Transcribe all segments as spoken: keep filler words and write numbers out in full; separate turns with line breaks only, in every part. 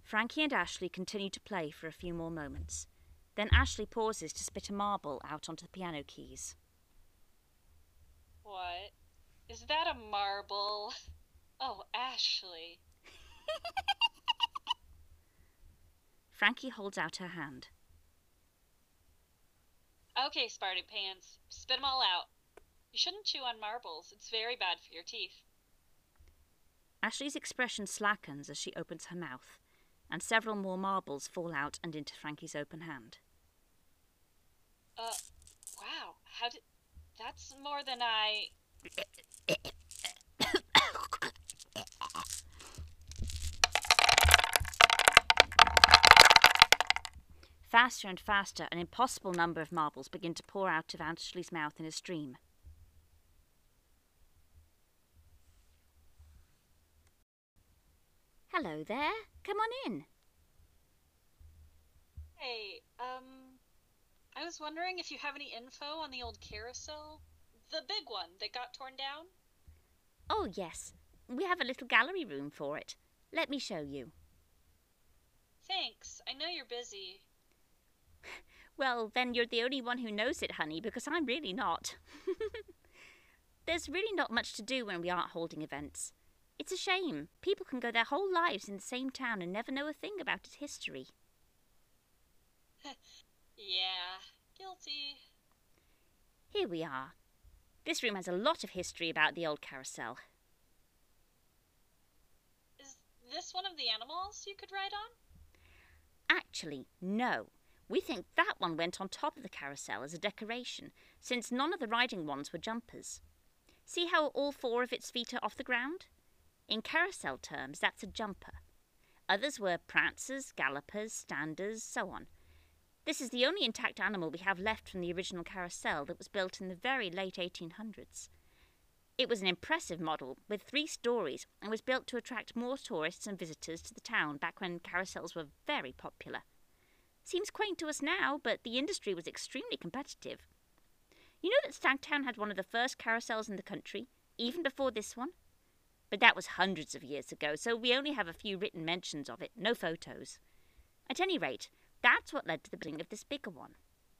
Frankie and Ashley continue to play for a few more moments. Then Ashley pauses to spit a marble out onto the piano keys.
What? Is that a marble? Oh, Ashley.
Frankie holds out her hand.
Okay, Sparty Pants, spit 'em all out. You shouldn't chew on marbles. It's very bad for your teeth.
Ashley's expression slackens as she opens her mouth, and several more marbles fall out and into Frankie's open hand.
Uh, wow. How did... That's more than I...
Faster and faster, an impossible number of marbles begin to pour out of Ashley's mouth in a stream. Hello there. Come on in.
Hey, um... I was wondering if you have any info on the old carousel? The big one that got torn down?
Oh, yes. We have a little gallery room for it. Let me show you.
Thanks. I know you're busy.
Well, then you're the only one who knows it, honey, because I'm really not. There's really not much to do when we aren't holding events. It's a shame. People can go their whole lives in the same town and never know a thing about its history.
Yeah, guilty.
Here we are. This room has a lot of history about the old carousel.
Is this one of the animals you could ride on?
Actually, no. We think that one went on top of the carousel as a decoration, since none of the riding ones were jumpers. See how all four of its feet are off the ground? In carousel terms, that's a jumper. Others were prancers, gallopers, standers, so on. This is the only intact animal we have left from the original carousel that was built in the very late eighteen hundreds. It was an impressive model with three stories and was built to attract more tourists and visitors to the town back when carousels were very popular. Seems quaint to us now, but the industry was extremely competitive. You know that Stagtown had one of the first carousels in the country, even before this one? But that was hundreds of years ago, so we only have a few written mentions of it, no photos. At any rate, that's what led to the building of this bigger one.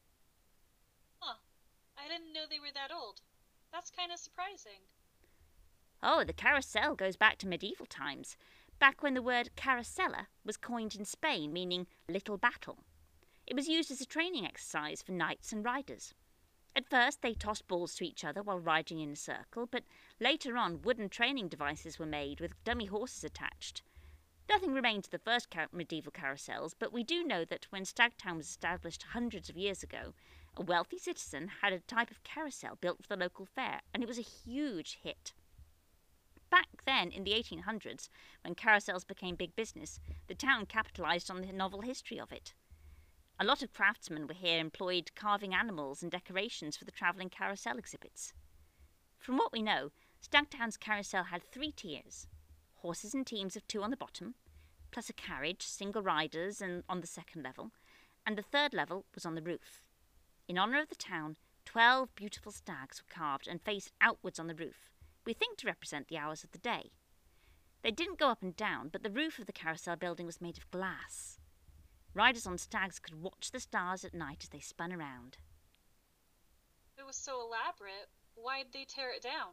Huh. I didn't know they were that old. That's kind of surprising.
Oh, the carousel goes back to medieval times, back when the word caracella was coined in Spain, meaning little battle. It was used as a training exercise for knights and riders. At first, they tossed balls to each other while riding in a circle, but later on, wooden training devices were made with dummy horses attached. Nothing remains of the first car- medieval carousels, but we do know that when Stagtown was established hundreds of years ago, a wealthy citizen had a type of carousel built for the local fair, and it was a huge hit. Back then, in the eighteen hundreds, when carousels became big business, the town capitalised on the novel history of it. A lot of craftsmen were here employed carving animals and decorations for the travelling carousel exhibits. From what we know, Stagtown's carousel had three tiers: horses in teams of two on the bottom, plus a carriage, single riders, and on the second level, and the third level was on the roof. In honour of the town, twelve beautiful stags were carved and faced outwards on the roof, we think to represent the hours of the day. They didn't go up and down, but the roof of the carousel building was made of glass. Riders on stags could watch the stars at night as they spun around.
It was so elaborate. Why'd they tear it down?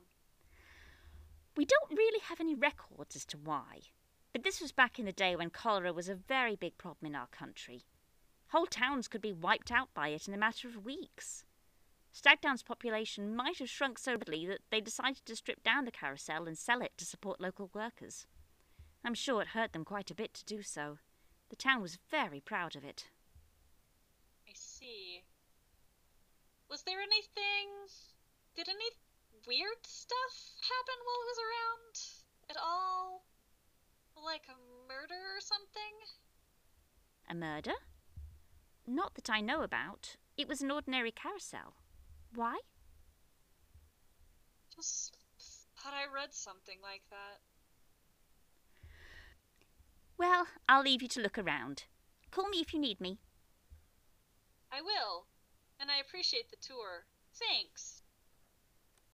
We don't really have any records as to why, but this was back in the day when cholera was a very big problem in our country. Whole towns could be wiped out by it in a matter of weeks. Stagtown's population might have shrunk so rapidly that they decided to strip down the carousel and sell it to support local workers. I'm sure it hurt them quite a bit to do so. The town was very proud of it.
I see. Was there anything... Did any weird stuff happen while it was around? At all? Like a murder or something?
A murder? Not that I know about. It was an ordinary carousel. Why?
Just thought I read something like that.
Well, I'll leave you to look around. Call me if you need me.
I will, and I appreciate the tour. Thanks.